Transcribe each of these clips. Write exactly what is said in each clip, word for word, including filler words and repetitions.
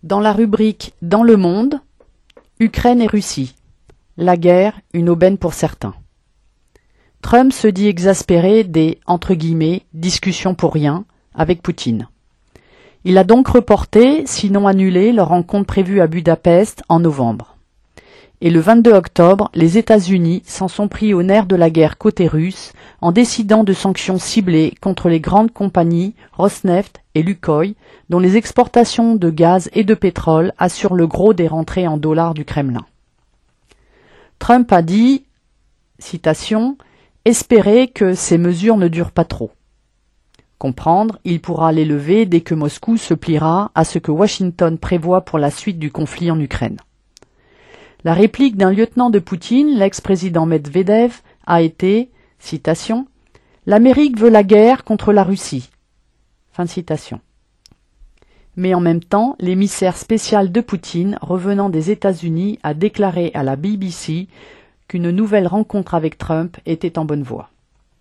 Dans la rubrique « Dans le monde », Ukraine et Russie. La guerre, une aubaine pour certains. Trump se dit exaspéré des entre guillemets, « discussions pour rien » avec Poutine. Il a donc reporté, sinon annulé, leur rencontre prévue à Budapest en novembre. Et le vingt-deux octobre, les États-Unis s'en sont pris au nerf de la guerre côté russe en décidant de sanctions ciblées contre les grandes compagnies Rosneft et Lukoil, dont les exportations de gaz et de pétrole assurent le gros des rentrées en dollars du Kremlin. Trump a dit, citation, « Espérer que ces mesures ne durent pas trop ». Comprendre, il pourra les lever dès que Moscou se pliera à ce que Washington prévoit pour la suite du conflit en Ukraine. La réplique d'un lieutenant de Poutine, l'ex-président Medvedev, a été, citation, « L'Amérique veut la guerre contre la Russie ». Fin de citation. Mais en même temps, l'émissaire spécial de Poutine, revenant des États-Unis, a déclaré à la B B C qu'une nouvelle rencontre avec Trump était en bonne voie.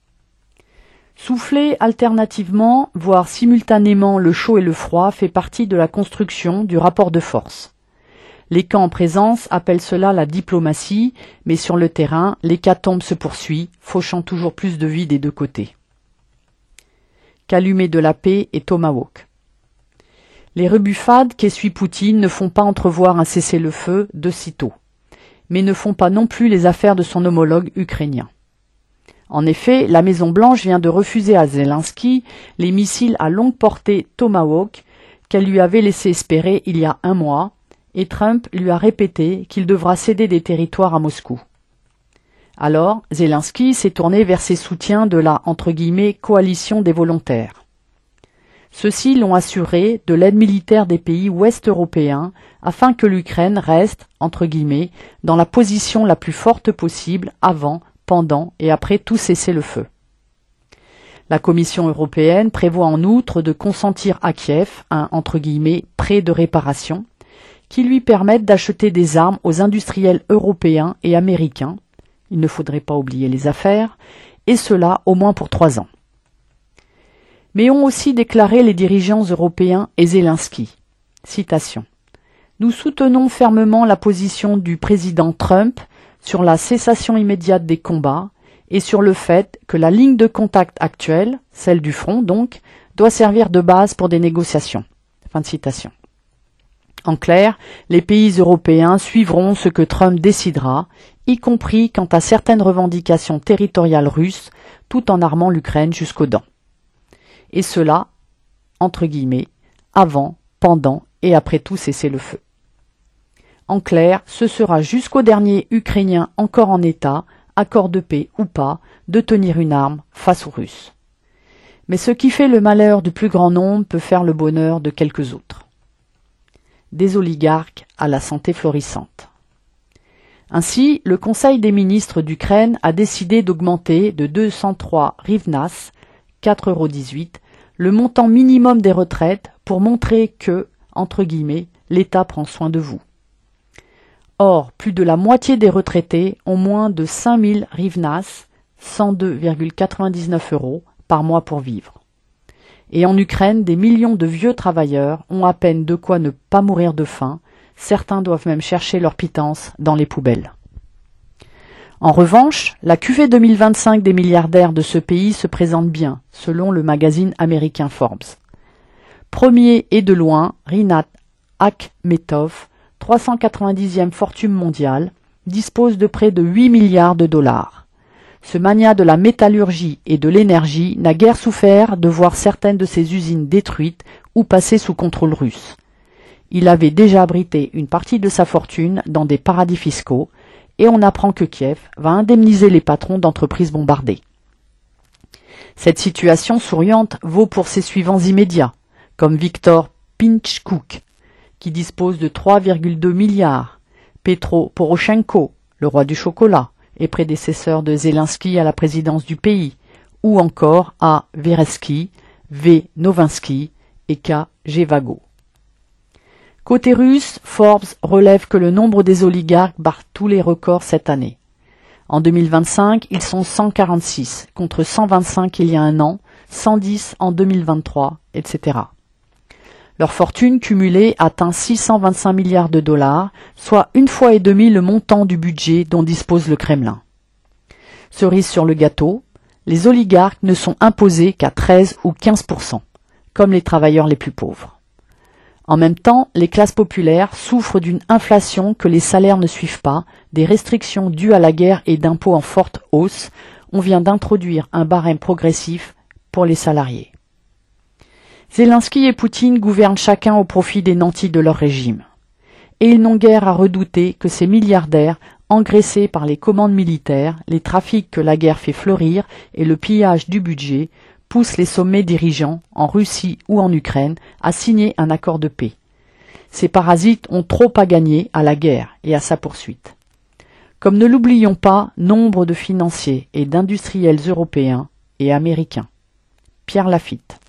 Souffler alternativement, voire simultanément le chaud et le froid fait partie de la construction du rapport de force. Les camps en présence appellent cela la diplomatie, mais sur le terrain, l'hécatombe se poursuit, fauchant toujours plus de vie des deux côtés. Calumet de la paix et Tomahawk. Les rebuffades qu'essuie Poutine ne font pas entrevoir un cessez-le-feu de sitôt, mais ne font pas non plus les affaires de son homologue ukrainien. En effet, la Maison-Blanche vient de refuser à Zelensky les missiles à longue portée Tomahawk qu'elle lui avait laissé espérer il y a un mois, et Trump lui a répété qu'il devra céder des territoires à Moscou. Alors, Zelensky s'est tourné vers ses soutiens de la entre guillemets, « coalition des volontaires ». Ceux-ci l'ont assuré de l'aide militaire des pays ouest-européens afin que l'Ukraine reste, entre guillemets, dans la position la plus forte possible avant, pendant et après tout cessez-le-feu. La Commission européenne prévoit en outre de consentir à Kiev un entre guillemets, « prêt de réparation » qui lui permettent d'acheter des armes aux industriels européens et américains, il ne faudrait pas oublier les affaires, et cela au moins pour trois ans. Mais ont aussi déclaré les dirigeants européens et Zelensky. Citation. « Nous soutenons fermement la position du président Trump sur la cessation immédiate des combats et sur le fait que la ligne de contact actuelle, celle du front donc, doit servir de base pour des négociations. » Fin de citation. En clair, les pays européens suivront ce que Trump décidera, y compris quant à certaines revendications territoriales russes, tout en armant l'Ukraine jusqu'aux dents. Et cela, entre guillemets, avant, pendant et après tout cessez-le-feu. En clair, ce sera jusqu'au dernier Ukrainien encore en état, accord de paix ou pas, de tenir une arme face aux Russes. Mais ce qui fait le malheur du plus grand nombre peut faire le bonheur de quelques autres. Des oligarques à la santé florissante. Ainsi, le Conseil des ministres d'Ukraine a décidé d'augmenter de deux cent trois hryvnias, quatre euros dix-huit, le montant minimum des retraites pour montrer que, entre guillemets, l'État prend soin de vous. Or, plus de la moitié des retraités ont moins de cinq mille hryvnias, cent deux virgule quatre-vingt-dix-neuf euros, par mois pour vivre. Et en Ukraine, des millions de vieux travailleurs ont à peine de quoi ne pas mourir de faim, certains doivent même chercher leur pitance dans les poubelles. En revanche, la cuvée deux mille vingt-cinq des milliardaires de ce pays se présente bien, selon le magazine américain Forbes. Premier et de loin, Rinat Akhmetov, trois cent quatre-vingt-dixième fortune mondiale, dispose de près de huit milliards de dollars. Ce magnat de la métallurgie et de l'énergie n'a guère souffert de voir certaines de ses usines détruites ou passées sous contrôle russe. Il avait déjà abrité une partie de sa fortune dans des paradis fiscaux et on apprend que Kiev va indemniser les patrons d'entreprises bombardées. Cette situation souriante vaut pour ses suivants immédiats, comme Viktor Pinchkouk, qui dispose de trois virgule deux milliards, Petro Poroshenko, le roi du chocolat, et prédécesseur de Zelensky à la présidence du pays, ou encore à Veresky, V. Novinsky et K. Gevago. Côté russe, Forbes relève que le nombre des oligarques bat tous les records cette année. En deux mille vingt-cinq, ils sont cent quarante-six, contre cent vingt-cinq il y a un an, cent dix en deux mille vingt-trois, et cetera. Leur fortune cumulée atteint six cent vingt-cinq milliards de dollars, soit une fois et demie le montant du budget dont dispose le Kremlin. Cerise sur le gâteau, les oligarques ne sont imposés qu'à treize ou quinze pour cent, comme les travailleurs les plus pauvres. En même temps, les classes populaires souffrent d'une inflation que les salaires ne suivent pas, des restrictions dues à la guerre et d'impôts en forte hausse. On vient d'introduire un barème progressif pour les salariés. Zelensky et Poutine gouvernent chacun au profit des nantis de leur régime. Et ils n'ont guère à redouter que ces milliardaires, engraissés par les commandes militaires, les trafics que la guerre fait fleurir et le pillage du budget, poussent les sommets dirigeants, en Russie ou en Ukraine, à signer un accord de paix. Ces parasites ont trop à gagner à la guerre et à sa poursuite. Comme ne l'oublions pas, nombre de financiers et d'industriels européens et américains. Pierre Lafitte.